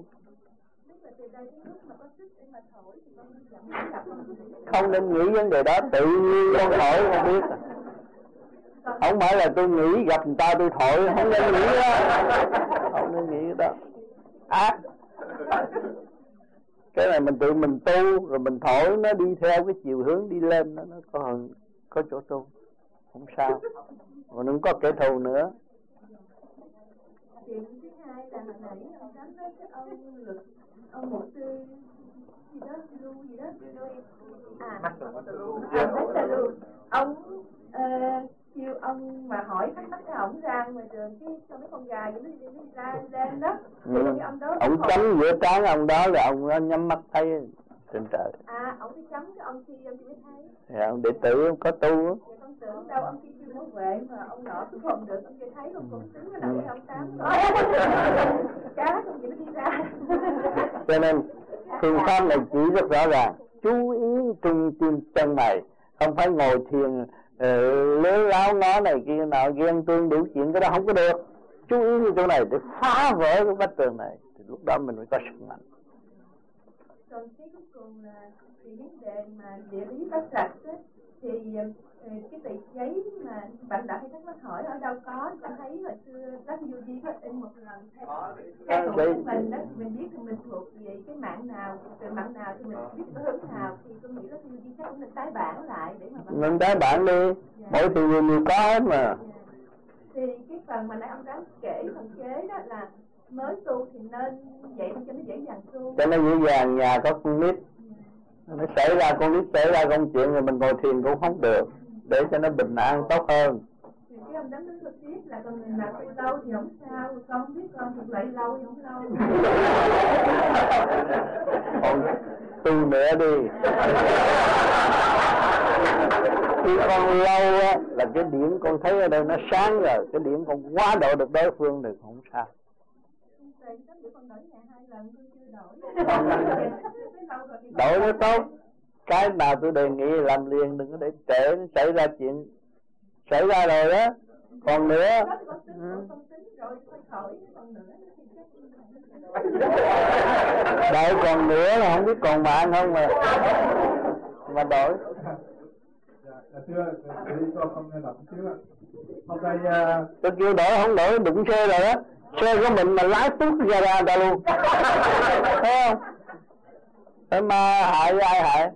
Không nên nghĩ vấn đề đó, tự nhiên con thổi không biết. Không phải là tôi nghĩ gặp người ta tôi thổi, không nên nghĩ đó. Không nên nghĩ đó. Ác. À, cái này mình tự mình tu rồi mình thổi nó đi theo cái chiều hướng đi lên, nó nó có có chỗ tu, không sao. Mà đừng có kẻ thù nữa. Chuyện thứ hai là hồi nãy ông Tám nói cái ông lực ông mục sư gì đó lưu gì đó à Master Lưu, ông uh, kêu ông mà hỏi thắc mắc cái ổng ra ngoài đường cái cho mấy con gà nó đi nó ra lên đó. Ừ. Ông, ông chấm giữa trán ông đó là ông nhắm mắt thấy trên trời. À, ông đi chấm cái ông kia ông mới thấy. Dạ, ông đệ tử ông có tu á. Dạ, con tưởng đâu ông kia chưa nói huệ mà ông nọ cũng không được, ông kia thấy ông cũng xứng cái nằm ông Tám nói. Cá không gì nó đi ra. Cho nên phương pháp này chỉ rất rõ ràng, chú ý trung tim chân mày, không phải ngồi thiền uh, lớ láo ngó này kia nào ghen tương đủ chuyện, cái đó không có được. Chú ý như chỗ này để phá vỡ cái vách tường này, thì lúc đó mình mới có sức mạnh. Còn cái cuối cùng là thì vấn đề mà địa lý bắt rạch á, thì cái tờ giấy mà bạn đã hay thắc mắc hỏi ở đâu có, ta thấy hồi xưa rất nhiều gì có in một lần theo cái thuộc của mình đó, mình biết mình thuộc về cái mạng nào, từ mạng nào thì mình biết cái hướng nào, thì tôi nghĩ rất nhiều gì chắc cũng mình tái bản lại để mà bạn mình tái bản đi, dạ. Mỗi thứ người nhiều có hết mà. Dạ. Thì cái phần mà nãy ông Tám kể phần kế đó là mới tu thì nên vậy cho nó dễ dàng tu, cho nó dễ dàng. Nhà có con nít, nó xảy ra con nít xảy ra công chuyện rồi mình ngồi thiền cũng không được, để cho nó bình an tốt hơn. Thì cái ông Tám nói được biết là con người nào tu lâu thì không sao, con không biết con thực lại lâu thì không lâu. Con tu nữa đi. Khi con lâu á là cái điểm con thấy ở đây nó sáng rồi, cái điểm con quá độ được đối phương được không sao. Đổi nó tốt. Cái nào tôi đề nghị làm liền, đừng có để trễ xảy ra chuyện xảy ra rồi đó. Còn nữa ừ. Đợi còn nữa là không biết còn mạng không mà mà đổi. Dạ thưa, đi con không nghe lầm chứ. Hôm nay tôi kêu đổi không đổi đụng xe rồi đó. Xe của mình mà lái tút ra ra ra luôn. Thấy không? Thế mà hại ai hại?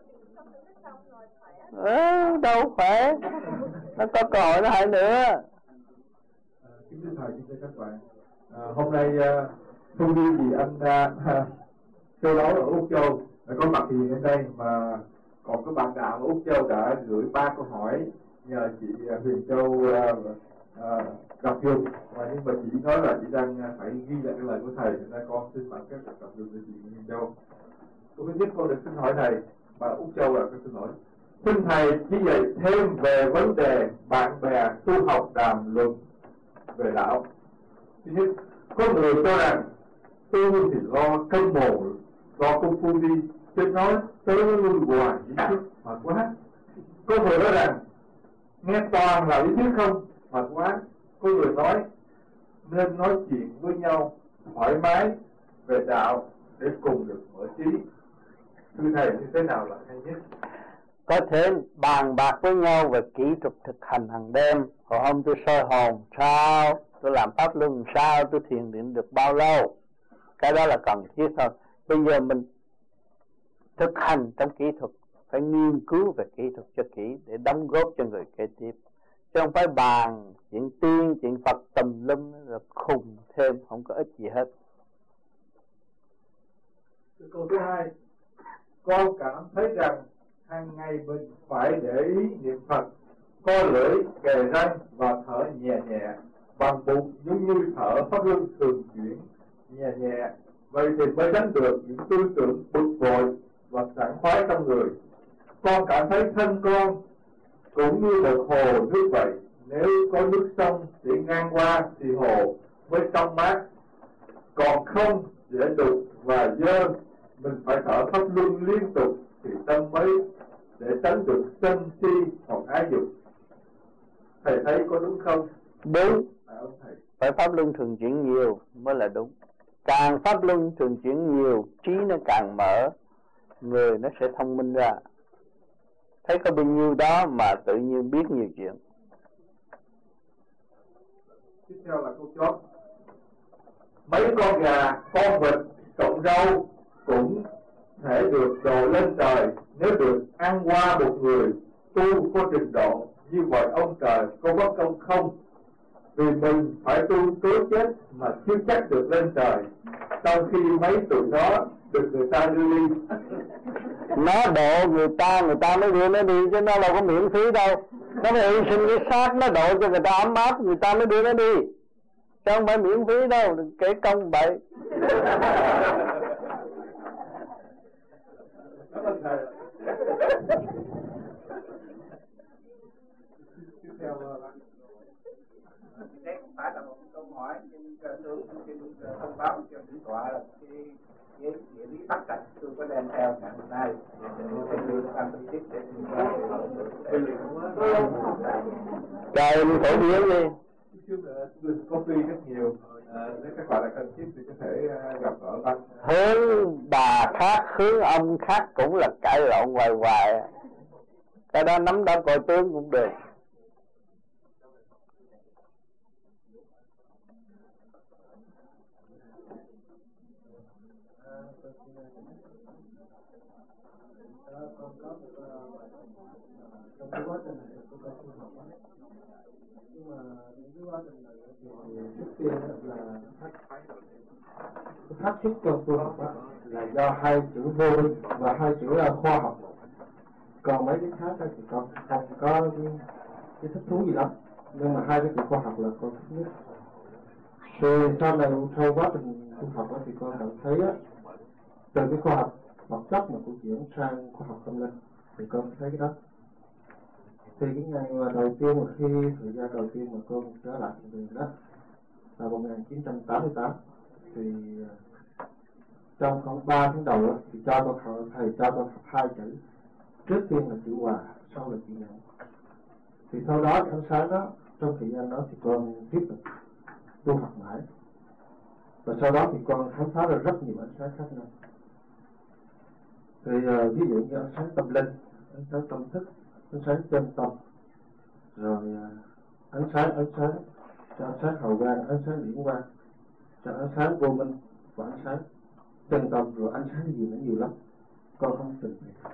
Ừ, đâu khỏe. Nó có cơ hội nó hại nữa. À, kính thưa thầy, kính thưa các bạn. À, hôm nay uh, không đi gì anh uh, Châu Đấu ở Úc Châu đã có mặt hiện ở đây, mà còn các bạn đạo ở Úc Châu đã gửi ba câu hỏi nhờ chị uh, Huyền Châu uh, uh, gặp dùng, và nhưng mà chị nói là chị đang uh, phải ghi lại cái lời của thầy, nên con xin bạn các gặp dùng cho chị Huyền Châu. Câu thứ nhất con được xin hỏi thầy, và Úc Châu là con xin hỏi. Xin thầy chỉ dạy thêm về vấn đề bạn bè tu học đàm luận về đạo. Thứ nhất, có người cho rằng tu thì lo cơm mồ, lo công phu đi, chứ nói tới lui hoài lý thuyết mệt quá. Có người nói rằng nghe toàn là lý thuyết không, mệt quá. Có người nói nên nói chuyện với nhau thoải mái về đạo để cùng được mở trí. Thưa thầy, như thế nào là hay nhất? Có thể bàn bạc với nhau về kỹ thuật thực hành hàng đêm. Hồi hôm tôi soi hồn sao, tôi làm pháp luân sao, tôi thiền định được bao lâu. Cái đó là cần thiết thôi. Bây giờ mình thực hành trong kỹ thuật, phải nghiên cứu về kỹ thuật cho kỹ để đóng góp cho người kế tiếp. Chứ không phải bàn chuyện tiên, chuyện Phật tùm lum rồi khùng thêm, không có ích gì hết. Câu thứ hai, con cảm thấy rằng hàng ngày mình phải để ý niệm Phật, co lưỡi, kề răng và thở nhẹ nhẹ bằng bụng, giống như thở pháp luân thường chuyển nhẹ nhẹ. Vậy thì mới tránh được những tư tưởng bực bội và sảng khoái trong người. Con cảm thấy thân con cũng như một hồ nước vậy, nếu có nước sông để ngang qua thì hồ mới trong mát. còn không dễ đục và dơ, mình phải thở pháp luân liên tục thì tâm mới để tránh được sân si hoặc ái dục. Thầy thấy có đúng không? Đúng. À, ông thầy. Phải pháp luân thường chuyển nhiều mới là đúng. Càng pháp luân thường chuyển nhiều, trí nó càng mở, người nó sẽ thông minh ra. Thấy có bao nhiêu đó mà tự nhiên biết nhiều chuyện. Tiếp theo là câu chót. Mấy con gà, con vịt, cộng rau cũng thể được độ lên trời nếu được ăn qua một người tu có trình độ. Như vậy ông trời có bất công không? Vì mình phải tu tới chết mà chưa chắc được lên trời, sau khi mấy tụi nó được người ta đưa đi. Nó độ người ta, người ta mới đưa nó đi, chứ nó đâu có miễn phí đâu. Nó phải hy sinh cái xác nó độ cho người ta ấm áp, người ta mới đưa nó đi, chứ không phải miễn phí đâu, đừng kể công bậy. Cảm ơn thầy. Tiếp theo là đấy không phải là một câu hỏi, nhưng tôi xin thông báo cho thượng tọa là cái cái địa lý Bắc Cảnh tôi có đem theo ngày hôm nay để thầy đưa sang phân tích để Trời mình phổ biến đi. có phi rất nhiều, à, nếu các bạn là cần thiết thì có thể gặp ở Băng. Hướng bà khác, hướng ông khác cũng là cãi lộn hoài hoài. Cái đó nắm đó coi tướng cũng được. Trong cái quá trình này tôi có tu học á, nhưng mà những cái quá trình này thì trước tiên là thách thức trong tu học á là do hai chữ vô minh và hai chữ là khoa học. Còn mấy cái khác thì còn không có cái, cái thích thú gì lắm, nhưng mà hai cái chữ khoa học là con thích nhất. Thì sau này sau quá trình tu học á thì con cảm thấy á, từ cái khoa học vật chất mà cũng chuyển sang khoa học tâm linh thì con thấy cái đó. Thì cái ngày mà đầu tiên mà khi thời gian đầu tiên mà con trở lại trường đó là một nghìn chín trăm tám mươi tám, thì trong khoảng ba tháng đầu đó, thì cho con học, thầy cho con học hai chữ. Trước tiên là chữ hòa, sau là chữ nhẫn. Thì sau đó cái ánh sáng đó, trong thời gian đó thì con tiếp tục tu học mãi. Và sau đó thì con khám phá ra rất nhiều ánh sáng khác nhau. Thì uh, ví dụ như ánh sáng tâm linh, ánh sáng tâm thức, ánh sáng chân tâm, rồi uh, ánh sáng ánh sáng cho ánh sáng hào quang, ánh sáng điển quang, cho ánh sáng vô minh và ánh sáng chân tâm, rồi ánh sáng gì nữa nhiều lắm, con không trình bày.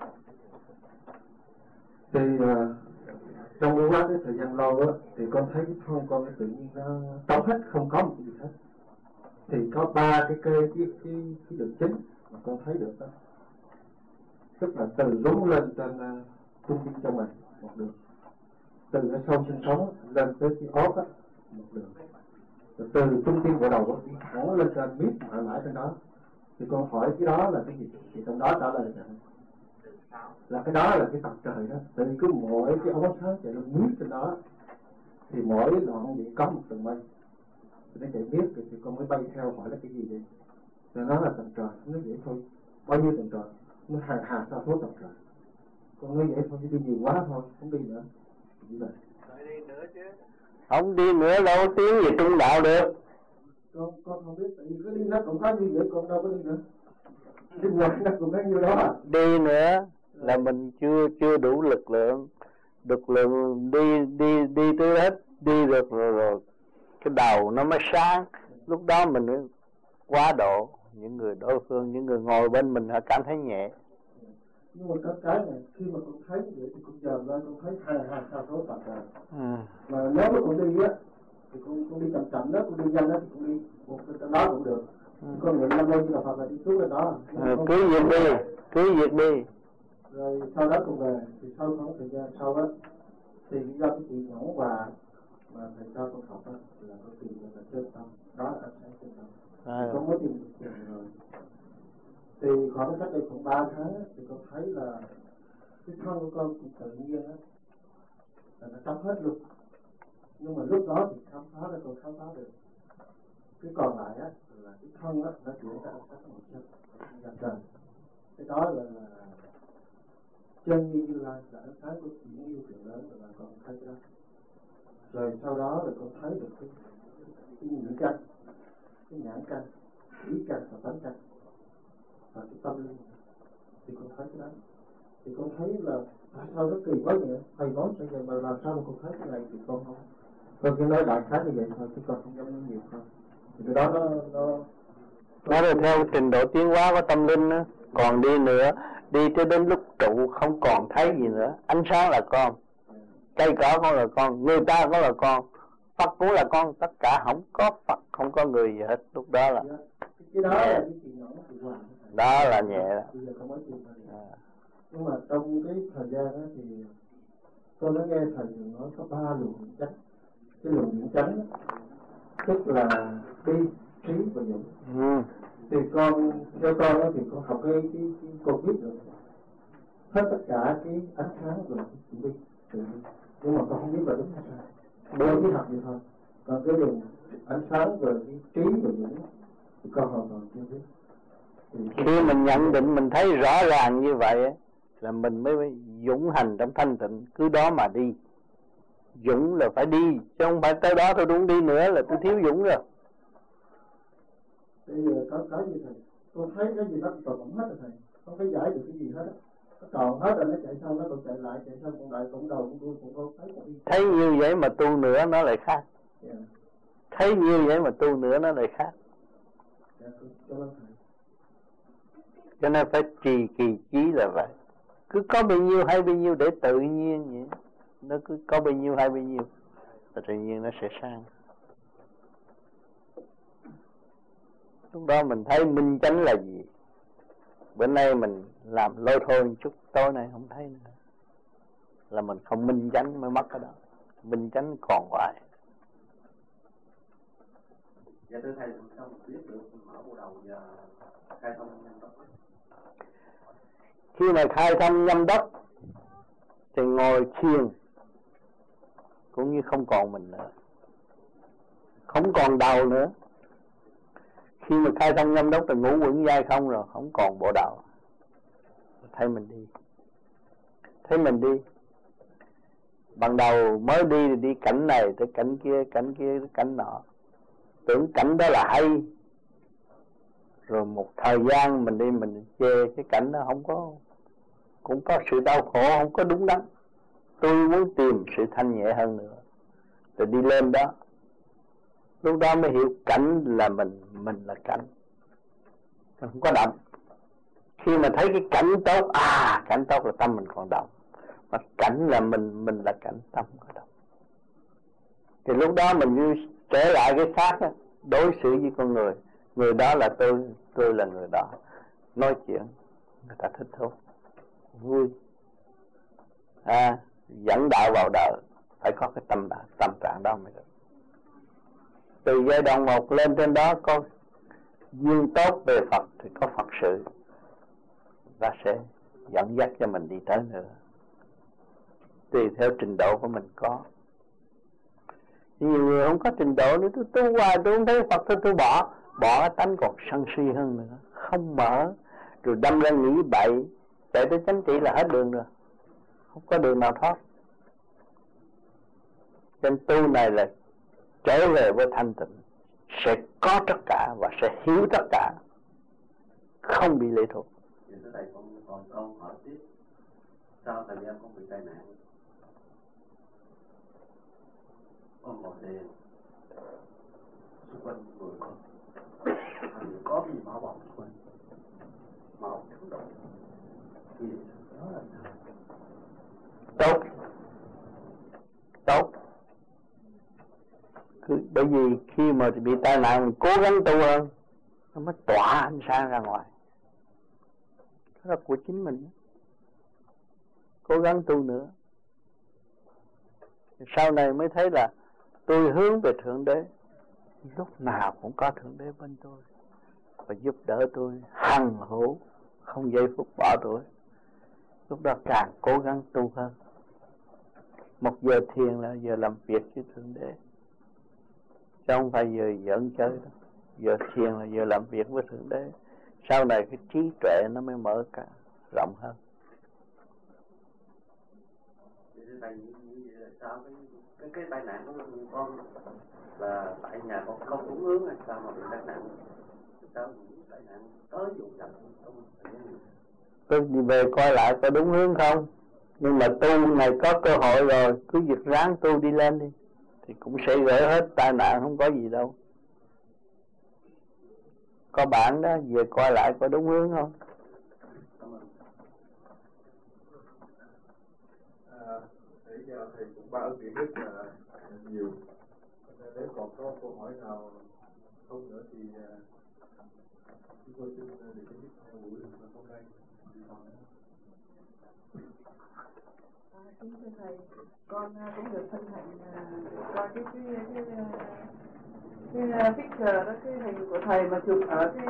Thì uh, trong cái quá cái thời gian lâu đó thì con thấy cái thân con cái tự nhiên nó trống hết, không có một cái gì hết. Thì có ba cái cây cái cái cái đường chính mà con thấy được đó, tức là từ rúng lên trên uh, trung tâm trong mình một đường, từ cái sâu sinh sống lên tới cái ốp á một đường, rồi từ trung tâm của đầu đi thẳng lên trên miết mãi mãi trên đó. Thì con hỏi cái đó là cái gì, thì trong đó trả lời là là cái đó là cái mặt trời đó. Tại vì cứ mỗi cái ống sáng chạy lên miết trên đó thì mỗi đoạn vậy có một tầng mây, thì nó chạy miết thì con mới bay theo hỏi là cái gì vậy. Rồi nó là tầng trời, nó vậy thôi, bao nhiêu tầng trời, nó hàng hàng sao số tầng trời. Con nói vậy thôi chứ đi nhiều quá thôi, không đi nữa. Như vậy. Không đi nữa đâu tiến về trung đạo được. Con con không biết, tại vì cứ đi nó cũng có như vậy, con đâu có đi nữa. Đi ngoài nó cũng có như đó à. Đi nữa là mình chưa chưa đủ lực lượng, lực lượng đi đi đi tới hết, đi được rồi, rồi cái đầu nó mới sáng. Lúc đó mình mới quá độ. Những người đối phương, những người ngồi bên mình họ cảm thấy nhẹ. Nhưng mà có cái này, khi mà con thấy vậy thì con dòm lên con thấy hàng hàng sao số tầng trời. Ừ. Mà nếu mà con đi á thì con con đi chậm chậm đó, con đi nhanh đó thì con đi một cái đó cũng được. Ừ. Con nguyện năm đôi như là Phật là đi xuống cái đó. Ừ, cứ việc đi, cứ việc đi. Rồi sau đó con về, thì sau khoảng thời gian sau đó thì do cái chuyện nhẫn và mà thầy cho con học đó là con tìm được là chân tâm, đó là ánh sáng chân tâm. À. Con mới tìm được rồi. Thì khoảng cách đây khoảng ba tháng thì con thấy là cái thân của con cũng tự nhiên á là nó trống hết luôn. Nhưng mà lúc đó thì khám phá là con khám phá được. Cái còn lại á là cái thân á nó chuyển ra các một chân ra trời. Cái đó là chân như Như Lai là cái của những yêu chuyện lớn rồi, con thấy cái đó. Rồi sau đó rồi con thấy được cái cái nhĩ căn, cái nhãn căn, ý căn và tánh căn và cái tâm linh, thì con thấy cái đó. Thì con thấy là tại sao nó kỳ quá vậy? Thầy nói sao vậy mà làm sao mà con thấy cái này thì con không. Con chỉ nói đại khái như vậy thôi, chứ con không dám nói nhiều hơn. Thì cái đó nó nó nó là theo trình độ tiến hóa của tâm linh đó. Còn đi nữa, đi cho đến lúc trụ không còn thấy gì nữa. Ánh sáng là con, cây cỏ con là con, người ta cũng là con, Phật cũng là con, tất cả không có Phật, không có người gì hết. Lúc đó là cái đó là cái chuyện nhỏ, chuyện hòa. Đó là nhẹ đó. Bây giờ không nói chuyện à. Nhưng mà trong cái thời gian đó thì con đã nghe thầy nói có ba luồng điển chánh. Cái luồng điển chánh tức là bi, trí và dũng. Ừ. Thì con theo con đó thì con học cái cái, cái con biết được hết tất cả cái ánh sáng rồi cái bi, từ bi. Nhưng mà con không biết là đúng hay sai. Đôi cái học vậy thôi. Còn cái luồng ánh sáng rồi cái trí và dũng thì con hoàn toàn chưa biết. Khi mình nhận định mình thấy rõ ràng như vậy là mình mới dũng hành trong thanh tịnh, cứ đó mà đi. Dũng là phải đi, chứ không phải tới đó tôi đúng đi nữa là tôi thiếu dũng rồi. Bây giờ có cái gì thầy, tôi thấy cái gì nó còn cũng hết rồi thầy, không phải giải được cái gì hết á. Nó còn hết rồi, nó chạy xong nó còn chạy lại, chạy xong còn lại cũng đầu cũng đuôi cũng có thấy cũng đi. Thấy như vậy mà tu nữa nó lại khác. Yeah. Thấy như vậy mà tu nữa nó lại khác. Yeah, cảm ơn thầy. Cho nên phải trì kỳ chí là vậy. Cứ có bao nhiêu hay bao nhiêu để tự nhiên vậy. Nó cứ có bao nhiêu hay bao nhiêu và tự nhiên nó sẽ sang. Lúc đó mình thấy minh chánh là gì. Bữa nay mình làm lôi thôi một chút, tối nay không thấy nữa, là mình không minh chánh mới mất cái đó. Minh chánh còn hoài. Dạ thưa thầy, sao một biết được mở bộ đầu và khai thông nhâm đốc? Khi mà khai thông nhâm đốc thì ngồi thiền cũng như không còn mình nữa, không còn đầu nữa. Khi mà khai thông nhâm đốc thì ngũ quẩn giai không rồi, không còn bộ đầu. Thấy mình đi, thấy mình đi. Ban đầu mới đi thì đi cảnh này tới cảnh kia, cảnh kia tới cảnh nọ, tưởng cảnh đó là hay. Rồi một thời gian mình đi mình chê cái cảnh đó không có, cũng có sự đau khổ, không có đúng đắn. Tôi muốn tìm sự thanh nhẹ hơn nữa, rồi đi lên đó. Lúc đó mới hiểu cảnh là mình, mình là cảnh, không có động. Khi mà thấy cái cảnh tốt, à cảnh tốt là tâm mình còn động, mà cảnh là mình, mình là cảnh, tâm không có động. Thì lúc đó mình như trở lại cái xác đó, đối xử với con người. Người đó là tôi, tôi là người đó. Nói chuyện người ta thích thú, vui. À, dẫn đạo vào đời phải có cái tâm tâm trạng đó mới được. Từ giai đoạn một lên trên đó có duyên tốt về Phật thì có Phật sự, và sẽ dẫn dắt cho mình đi tới nữa, tùy theo trình độ của mình có. Nhiều người không có trình độ nữa, tôi tu hoài tôi không thấy Phật, tôi tôi bỏ bỏ tánh còn sân si hơn nữa, không mở, rồi đâm ra nghĩ bậy, chạy tới chánh trị là hết đường rồi, không có đường nào thoát. Trên tu này là trở về với thanh tịnh, sẽ có tất cả và sẽ hiểu tất cả, không bị lệ thuộc. Thì thưa thầy, con còn câu hỏi tiếp, sau thời gian con bị tai nạn, con ngồi thiền, xung quanh người con có gì bảo bọc xung quanh, màu trắng đỏ, thì đó là tốt, tốt. Cứ, bởi vì khi mà bị tai nạn mình cố gắng tu hơn, nó mới tỏa ánh sáng ra ngoài. Đó là của chính mình. Cố gắng tu nữa, sau này mới thấy là tôi hướng về Thượng Đế, lúc nào cũng có Thượng Đế bên tôi và giúp đỡ tôi hằng hữu, không giây phút bỏ tôi. Lúc đó càng cố gắng tu hơn. Một giờ thiền là giờ làm việc với Thượng Đế, chứ không phải giờ giỡn chơi đâu. Giờ thiền là giờ làm việc với Thượng Đế. Sau này cái trí tuệ nó mới mở cả rộng hơn. Thầy, như vậy là sao cái cái cái tai nạn của con là tại nhà con không đúng hướng hay sao mà bị tai nạn? Sao tai nạn tới vụ chậm không? Tôi đi về coi lại có đúng hướng không. Nhưng mà tu này có cơ hội rồi, cứ việc ráng tu đi lên đi thì cũng sẽ gỡ hết tai nạn, không có gì đâu. Có bạn đó, về coi lại có đúng hướng không. À, nãy giờ thầy cũng ba ơn tiện rất là nhiều. Nếu còn có câu hỏi nào không nữa thì chúng tôi xin để chấm dứt buổi hôm nay. Kính thưa thầy, con cũng được thân hạnh coi cái cái cái cái, cái picture đó, cái hình của thầy mà chụp ở cái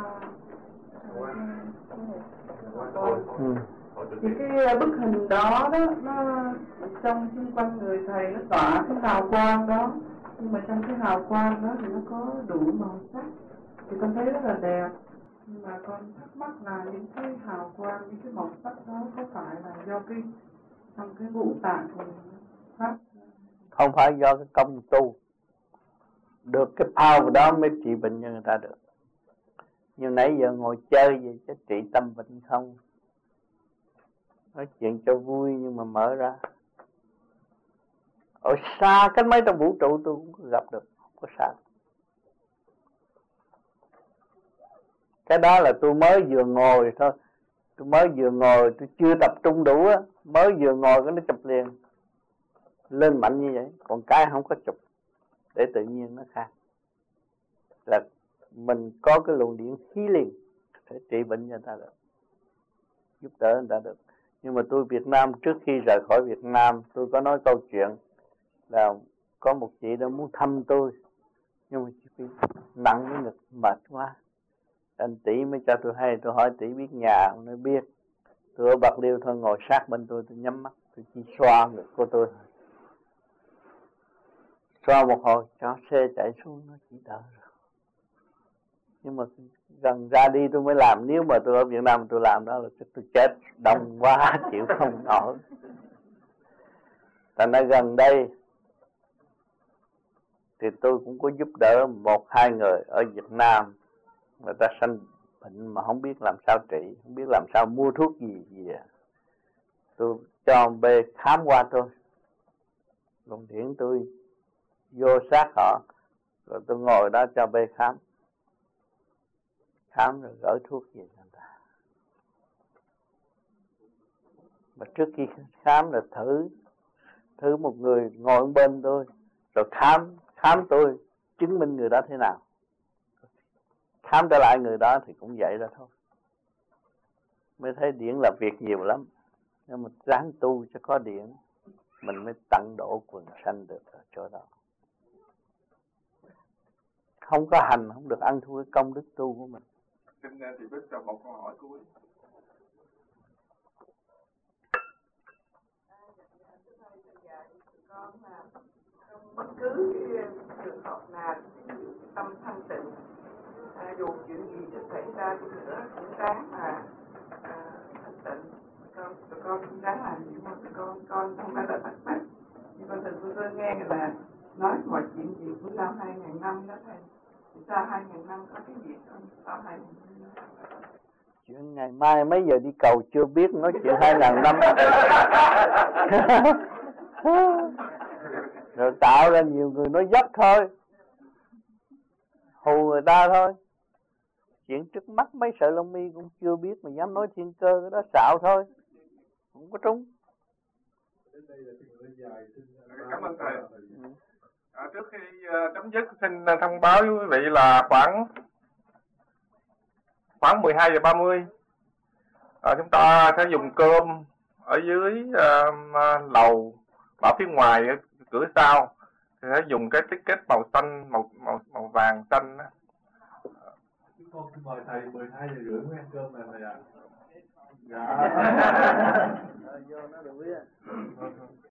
Ừ. thì cái bức hình đó đó nó trong xung quanh người thầy nó tỏa cái hào quang đó, nhưng mà trong cái hào quang đó thì nó có đủ màu sắc thì con thấy rất là đẹp. Nhưng mà con thắc mắc là những cái hào quang, những cái màu sắc đó có phải là do cái trong cái ngũ tạng của pháp? Không phải do cái công tu. Được cái power đó mới trị bệnh cho người ta được. Nhưng nãy giờ ngồi chơi vậy chứ trị tâm bệnh không. Nói chuyện cho vui nhưng mà mở ra. Ở xa cách mấy trong vũ trụ tôi cũng có gặp được, không có sao. Cái đó là tôi mới vừa ngồi thôi. Tôi mới vừa ngồi, tôi chưa tập trung đủ á. Mới vừa ngồi cái nó chụp liền. Lên mạnh như vậy. Còn cái không có chụp. Để tự nhiên nó khác. Là mình có cái luồng điện khí liền để trị bệnh cho người ta được, giúp đỡ người ta được. Nhưng mà tôi Việt Nam, trước khi rời khỏi Việt Nam, tôi có nói câu chuyện là có một chị đó muốn thăm tôi, nhưng mà chị bị nặng cái ngực, mệt quá. Anh tỷ mới cho tôi hay, tôi hỏi tỷ biết nhà không? Nói biết. Tôi ở Bạc Liêu thôi, ngồi sát bên tôi, tôi nhắm mắt, tôi chỉ xoa ngực của tôi. Xoa một hồi, cho xe chạy xuống, nó chỉ đỡ rồi. Nhưng mà gần ra đi tôi mới làm. Nếu mà tôi ở Việt Nam tôi làm đó là tôi chết, đông quá chịu không nổi. Thành ra gần đây thì tôi cũng có giúp đỡ một hai người ở Việt Nam, người ta sanh bệnh mà không biết làm sao trị, không biết làm sao mua thuốc gì gì à. Tôi cho ông B khám qua tôi, luồng điển tôi vô sát họ, rồi tôi ngồi đó cho B khám, khám rồi gửi thuốc về cho người ta. Mà trước khi khám là thử thử một người ngồi bên tôi, rồi khám khám tôi, chứng minh người đó thế nào, khám trở lại người đó thì cũng vậy đó thôi. Mới thấy điển là việc nhiều lắm, nhưng mà ráng tu cho có điển, mình mới tận độ quần sanh được ở chỗ đó. Không có hành không được ăn thua cái công đức tu của mình. Xin thì biết cho một câu hỏi cuối. Bất cứ cái trường hợp nào, tâm thanh tịnh, à, dù chuyện gì sẽ xảy ra đi nữa cũng ráng mà à, thanh tịnh. Con, tụi con ráng làm gì mà tụi con, con không phải là thắc mắc. Nhưng con thường tôi nghe người là nói mọi chuyện gì cũng sau hai ngàn năm đó thầy. Sau hai ngàn năm có cái gì không? Sau hai ngàn năm. Chuyện ngày mai mấy giờ đi cầu chưa biết, nói chuyện hai ngàn năm. Rồi tạo ra nhiều người nói dốc thôi, hù người ta thôi. Chuyện trước mắt mấy sợi lông mi cũng chưa biết mà dám nói thiên cơ, cái đó xạo thôi, không có trúng. Cảm ơn thầy. À, trước khi uh, chấm dứt xin uh, thông báo với quý vị là khoảng khoảng mười hai giờ ba mươi à, chúng ta sẽ dùng cơm ở dưới uh, lầu bảo phía ngoài cửa sau, thì sẽ dùng cái ticket màu xanh, màu màu màu vàng xanh đó. Chúng con xin mời thầy mười hai giờ rưỡi mới ăn cơm này thầy ạ. Dạ. Vô nó được biết.